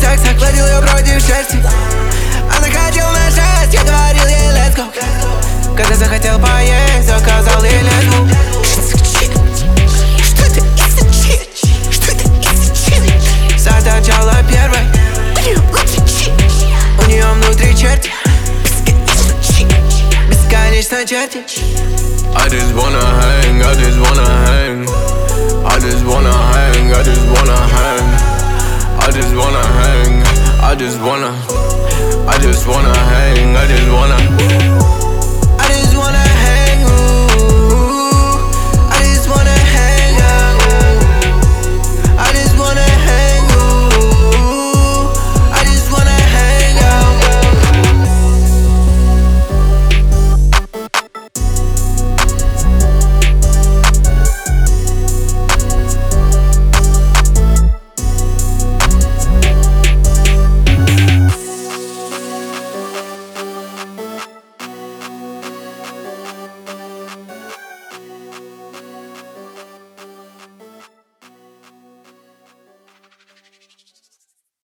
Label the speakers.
Speaker 1: секс, охладил ее против шерсти. Она хотела на 6, я говорил ей let's go. Когда захотел поесть, заказал ей лесбу. Что это из-за чит? Что это из-за чит? Сначала первой, у нее внутри черти. Бесконечно черти.
Speaker 2: I just wanna hang, I just wanna hang. I just wanna hang, I just wanna hang. I just wanna hang, I just wanna hang.